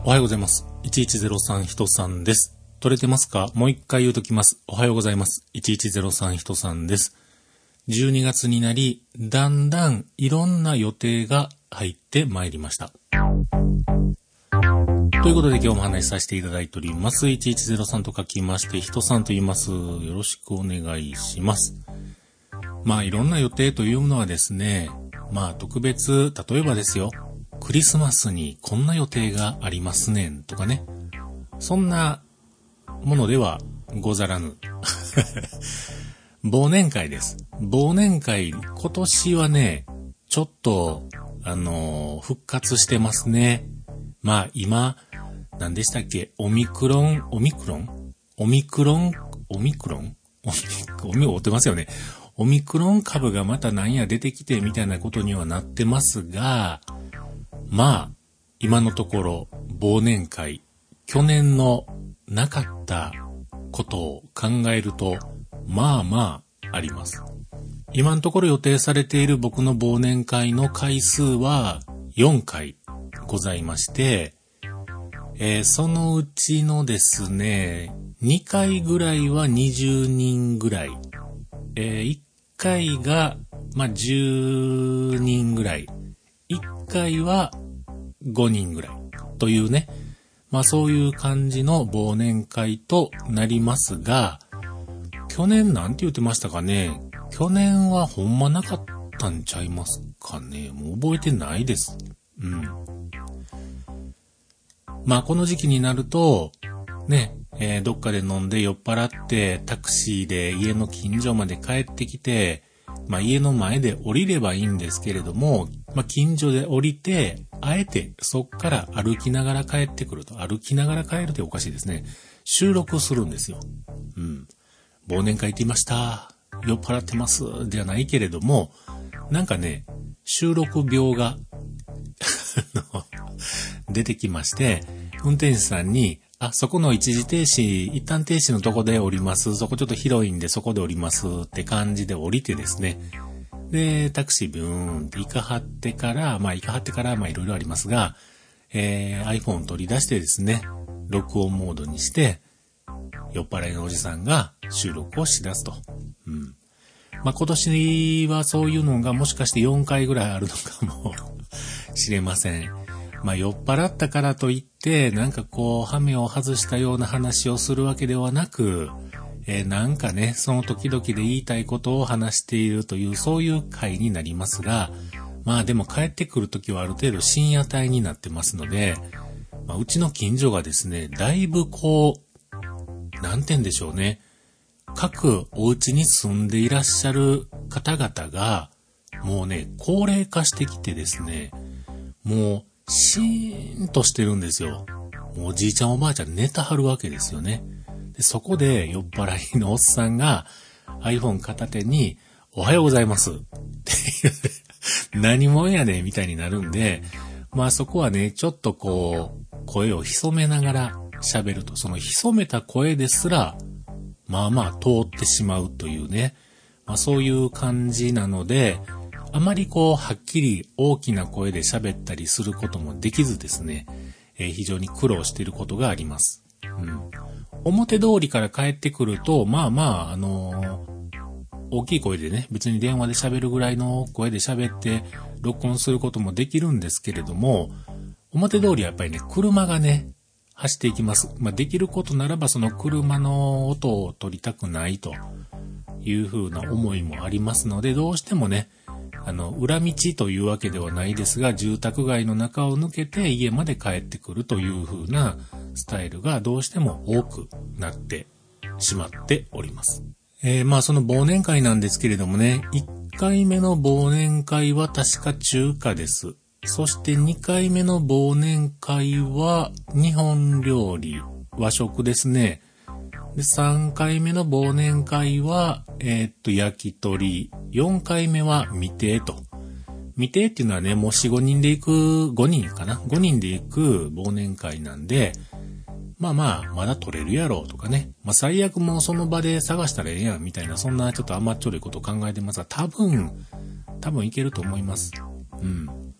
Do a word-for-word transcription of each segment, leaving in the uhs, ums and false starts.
おはようございます。いちいちゼロさん人さんです。取れてますか？もう一回言うときます。おはようございます。いちいちゼロさん人さんです。じゅうにがつになり、だんだんいろんな予定が入ってまいりました。ということで今日も話しさせていただいております。いちいちゼロさんと書きまして、人さんと言います。よろしくお願いします。まあいろんな予定というのはですね、まあ特別、例えばですよ、クリスマスにこんな予定がありますねんとかね、そんなものではござらぬ。忘年会です。忘年会、今年はね、ちょっと、あのー、復活してますね。まあ今、何でしたっけ、オミクロン、オミクロンオミクロン、オミクロンオミ、オミ、追ってますよね。オミクロン株がまた何や出てきてみたいなことにはなってますが、まあ、今のところ、忘年会、去年のなかったことを考えると、まあまあ、あります。今のところ予定されている僕の忘年会の回数はよんかいございまして、えー、そのうちのですね、にかいぐらいはにじゅうにんぐらい、えー、いっかいが、まあ、じゅうにんぐらい、いっかいはごにんぐらいというね、まあそういう感じの忘年会となりますが、去年なんて言ってましたかね。去年はほんまなかったんちゃいますかね。もう覚えてないです。うん。まあこの時期になると、ね、えー、どっかで飲んで酔っ払ってタクシーで家の近所まで帰ってきて、まあ家の前で降りればいいんですけれども、まあ近所で降りて、あえてそっから歩きながら帰ってくると。歩きながら帰るっておかしいですね。収録するんですよ。うん。忘年会行っていました。酔っ払ってます。ではないけれども、なんかね、収録病が出てきまして、運転手さんに、あ、そこの一時停止、一旦停止のとこで降ります。そこちょっと広いんでそこで降りますって感じで降りてですね。で、タクシーブーンって行かはってから、まあ行かはってからまあいろいろありますが、えー、iPhone 取り出してですね、録音モードにして、酔っ払いのおじさんが収録をしだすと。うん。まあ今年はそういうのがもしかしてよんかいぐらいあるのかもしれません。まあ酔っ払ったからといって、なんかこう、ハメを外したような話をするわけではなく、えー、なんかね、その時々で言いたいことを話しているという、そういう回になりますが、まあでも帰ってくるときはある程度深夜帯になってますので、まあ、うちの近所がですね、だいぶこう、なんて言うんでしょうね、各お家に住んでいらっしゃる方々が、もうね、高齢化してきてですね、もう、シーンとしてるんですよ。もうおじいちゃんおばあちゃん寝たはるわけですよね。でそこで酔っ払いのおっさんが iPhone 片手におはようございますっていう何もんやねんみたいになるんで、まあそこはね、ちょっとこう声を潜めながら喋ると、その潜めた声ですらまあまあ通ってしまうというね、まあそういう感じなので、あまりこうはっきり大きな声で喋ったりすることもできずですね、えー、非常に苦労していることがあります。うん。表通りから帰ってくると、まあまあ、あのー、大きい声でね、別に電話で喋るぐらいの声で喋って録音することもできるんですけれども、表通りはやっぱりね、車がね、走っていきます。まあできることならばその車の音を取りたくないというふうな思いもありますので、どうしてもね、あの、裏道というわけではないですが、住宅街の中を抜けて家まで帰ってくるという風なスタイルがどうしても多くなってしまっております。えー、まあその忘年会なんですけれどもね、いっかいめの忘年会は確か中華です。そしてにかいめの忘年会は日本料理、和食ですね。で、さんかいめの忘年会は、えー、っと、焼き鳥。よんかいめは未定と。未定っていうのはね、もうよん、ごにんで行く、ごにんかな ?ご 人で行く忘年会なんで、まあまあ、まだ取れるやろうとかね。まあ最悪もうその場で探したらええやんみたいな、そんなちょっと甘っちょろいことを考えてますが、多分、多分いけると思います。うん。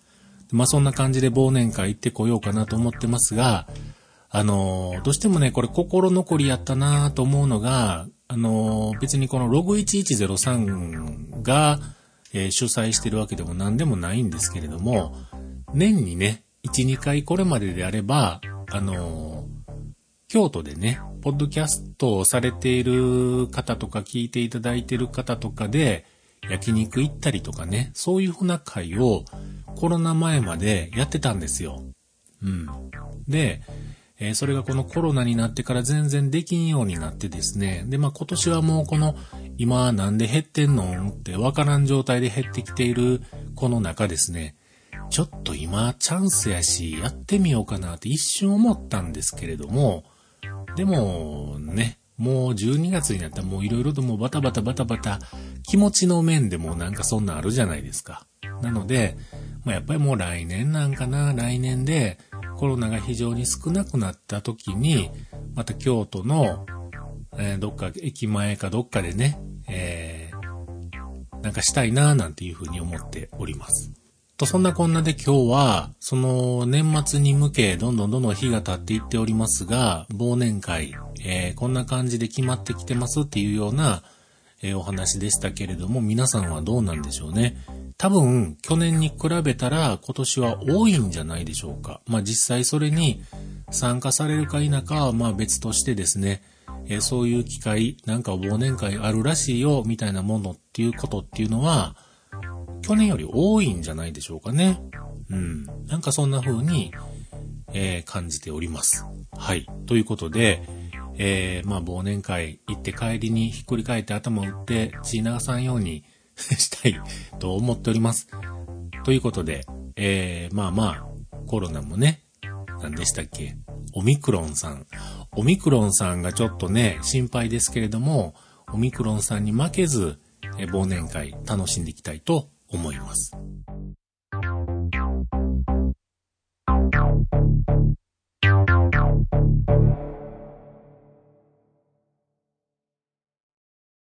まあそんな感じで忘年会行ってこようかなと思ってますが、あのー、どうしてもね、これ心残りやったなと思うのが、あのー、別にこのログいちいちゼロさんが、えー、主催してるわけでも何でもないんですけれども、年にね、いち、にかいこれまでであれば、あのー、京都でね、ポッドキャストをされている方とか聞いていただいている方とかで、焼肉行ったりとかね、そういうふうな会をコロナ前までやってたんですよ。うん。で、えー、それがこのコロナになってから全然できんようになってですね。で、まあ今年はもうこの今なんで減ってんのってわからん状態で減ってきているこの中ですね。ちょっと今チャンスやしやってみようかなって一瞬思ったんですけれども、でもね、もうじゅうにがつになったらもういろいろともうバタバタバタバタ気持ちの面でもなんかそんなあるじゃないですか。なので、まあ、やっぱりもう来年なんかな、来年でコロナが非常に少なくなった時に、また京都の、えー、どっか駅前かどっかでね、えー、なんかしたいななんていうふうに思っております。と、そんなこんなで今日は、その年末に向けどんどんどんどん日が経っていっておりますが、忘年会、えー、こんな感じで決まってきてますっていうような、えー、お話でしたけれども、皆さんはどうなんでしょうね。多分、去年に比べたら今年は多いんじゃないでしょうか。まあ実際それに参加されるか否かはまあ別としてですね、えー、そういう機会、なんか忘年会あるらしいよ、みたいなものっていうことっていうのは、去年より多いんじゃないでしょうかね。うん。なんかそんな風に、えー、感じております。はい。ということで、えー、まあ忘年会行って帰りにひっくり返って頭を打って血流さんようにしたいと思っております。ということで、えー、まあまあ、コロナもね、何でしたっけ？オミクロンさん。オミクロンさんがちょっとね、心配ですけれども、オミクロンさんに負けず、えー、忘年会楽しんでいきたいと思います。